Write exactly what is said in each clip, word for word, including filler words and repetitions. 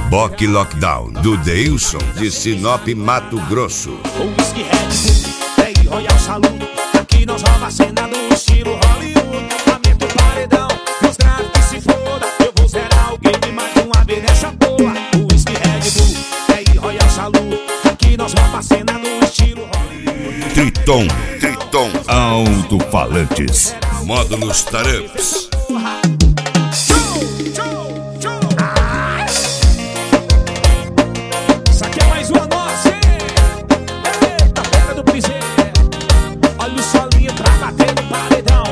Boque Lockdown, do Deilson, de Sinop, Mato Grosso. O whisky Red Bull, Play Royal Saludo. Aqui nós rouba a cena no estilo Hollywood. Aumenta o paredão, os graves que se foda. Eu vou zerar o game mais uma vez nessa porra. O whisky Red Bull, Play Royal Saludo. Aqui nós rouba a cena no estilo Hollywood. Triton, Triton, alto-falantes, módulos Taramps. Isso aqui é mais uma nossa, hein? Eita, boca do piseiro. Olha o solinho pra bater no paredão.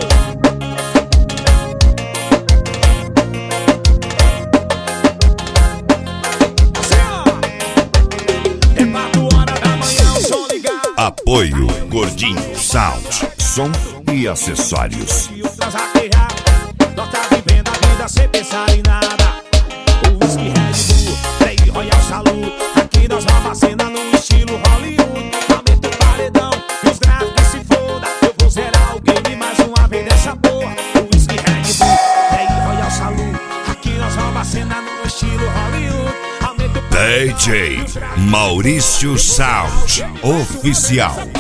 Assim, ó. É quatro horas da manhã, o som ligado. Apoio Gordinho Sound, som e acessórios. E o transaquear, nós tá vivendo a vida sem pensar em nada. O whisky Red Bull, Play Royal Saludo. Aqui nós rouba a cena no estilo Hollywood. Aumenta o paredão e os graves que se foda. Eu vou zerar o game mais uma vez nessa porra. O whisky Red Bull, Play Royal Saludo. Aqui nós rouba a cena no estilo Hollywood. Aumenta o D J Maurício Sound Oficial.